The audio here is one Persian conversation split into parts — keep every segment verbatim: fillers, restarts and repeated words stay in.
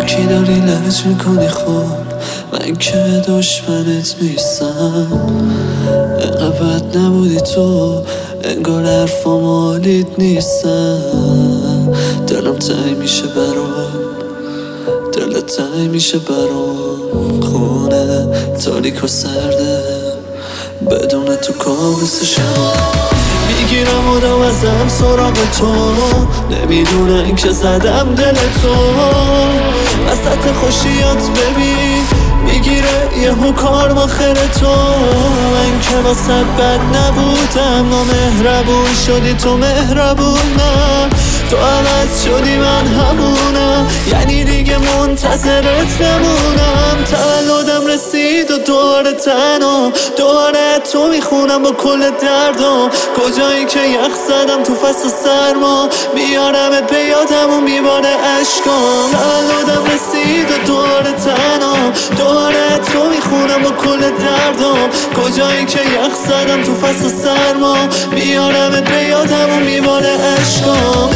علکی داری لج میکنی خوب، من که دشمنت نیستم. انقدر بد نبودی تو، انگار حرفا مالیت نیستم. دلم تنگ میشه برام، دلت تنگ میشه برام. خونه تاریک و سرده بدون تو کابوس شما. میگیرم آدم ازم سراغ تو، نمیدونن که زدم دل تو. وسط خوشیات ببین میگیره یهو کار ماخر تو. من که واسه بد نبودم، نامهربون شدی تو مهربونم. تو عوض شدی من همونم، یعنی دیگه منتظرت نمونم. تولدم رسید و دوباره تنها، دوباره تو میخونم با کل دردم. کجایی که یخ زدم تو فصل سرما، میارم به یادم و میباره عشقام. تولدم رسید و دوباره تنها، دوباره تو میخونم با کل دردم. کجایی که یخ زدم تو فصل سرما، میارم به یادم و میباره عشقام.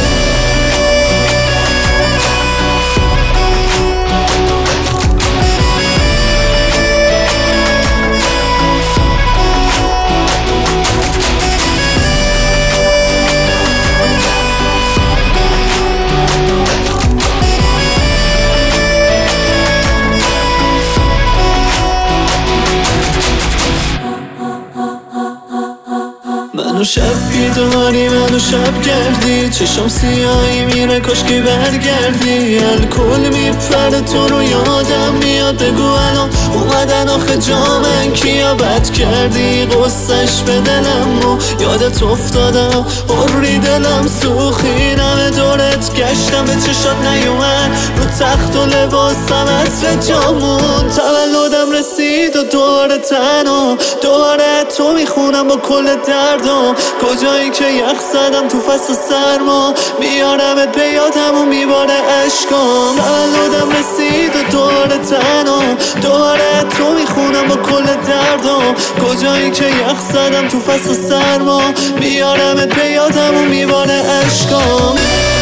منو شب بیداری، منو شب گردی، چشم سیاهی میره کاشکی برگردی. الکل میپره تو رو یادم میاد، بگو الان اومدن آخه جامن کیا بد کردی. قصهش به دلم و یادت افتادم، قری دلم سوخی. نمه دورت گشتم به چشات نیومد، رو تخت و لباسم عطر جامون. تولدم رسید و دوباره تنها، دوباره تو میخونم با کل دردم. کجایی که یخ زدم تو فصل سرما، میارم به یادم و میباره عشقام. تولدم رسید و دوباره تنها، دوباره تو میخونم با کل دردم. کجایی که یخ زدم تو فصل سرما، میارم به یادم و میباره عشقام.